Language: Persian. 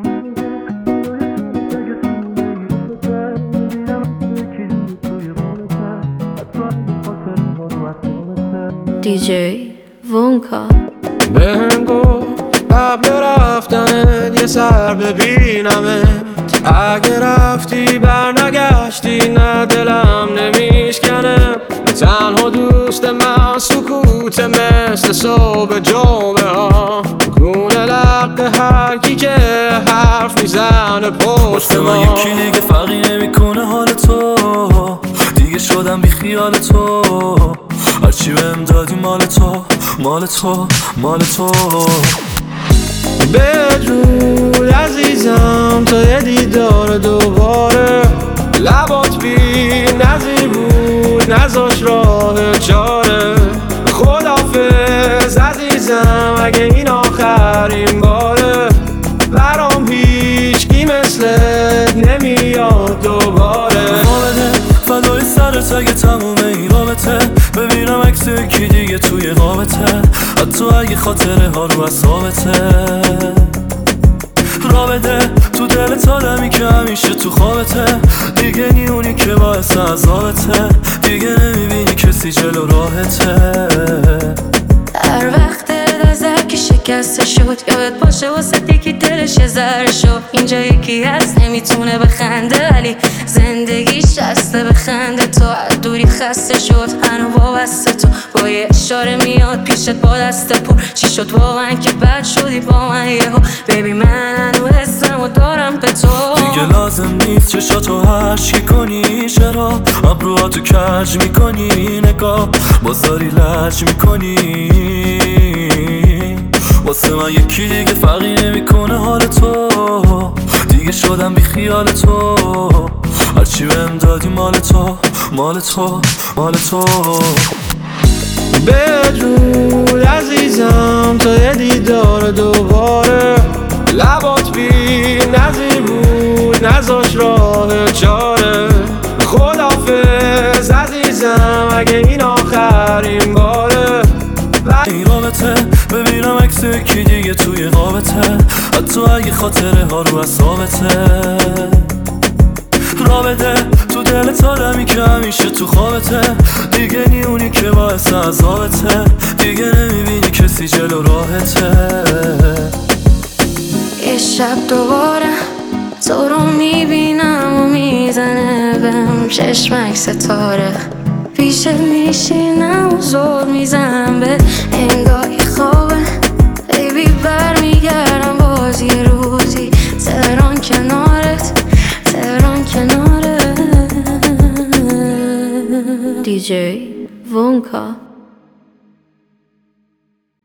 DJ Vonka بهم گفت قبل رفتنت یه سر ببینمت، اگه رفتی برنگشتی نه دلم نمیشکنه. تنها دوست من سکوت مثل صبح جمعه ها، گونه لق هر کی که حرف میزنه پشت ما. من یکی دیگه فرقی نمیکنه حال تو، دیگه شدم بی خیال تو، هرچی بهم دادی مال تو مال تو مال تو. بدرود عزیزم تا یه دیدار دوباره، لبات بی نظیر بود نذاش راه چاره. خدافظ عزیزم اگه این آخرین باره، برام هیچکی مثلت نمیاد دوباره. بده فدای سرت اگه تمومه این رابطه، ببینم عکس کی دیگه توی قابته، حتی اگه خاطره ها رو اصابته. را بده تو دلت آدمی که همیشه تو خوابته، دیگه نیونی که باعث عذابته، دیگه نمیبینی کسی جلو راهته. هر وقت دل که شکسته شد یادت باشه واسه یکی دلش ذره شد. اینجا یکی هست نمیتونه بخنده ولی زندگیش هسته بخنده. تو از دوری خسته شد هنو وابسته تو، با یه اشاره میاد پیشت با دست پر. چی شد واقعا که بد شدی با من یهو؟ بیبی من هنو حسمو دارم به تو. دیگه لازم نیست چشاتو هشکی کنی، چرا ابروهاتو کج میکنی؟ نگاه بازاری لج میکنی. واسه من یکی دیگه فرقی نمیکنه حال تو، دیگه شدم بی خیال تو، هرچی بهم دادی مال تو مال تو مال تو. بدرود عزیزم تا یه دیدار دوباره، لبات بی نظیر بود نذاش راه چاره. خدافظ عزیزم اگه این آخرین باره، این رابطه ببینم عکس کی دیگه توی قابته، حتی اگه خاطره ها رو اصابته. را بده تو دلت آدمی که همیشه تو خوابته، دیگه نیونی که باعث عذابته، دیگه نمیبینی کسی جلو راهته. یه شب دوباره تو رو میبینم و میزنه بهم چشمک ستاره، پیشت میشینم و زور میزنم به انگار یه خوابه. بیبی برمیگردم باز یه روزی، تهران کنارت تهران کنارت. DJ Vonka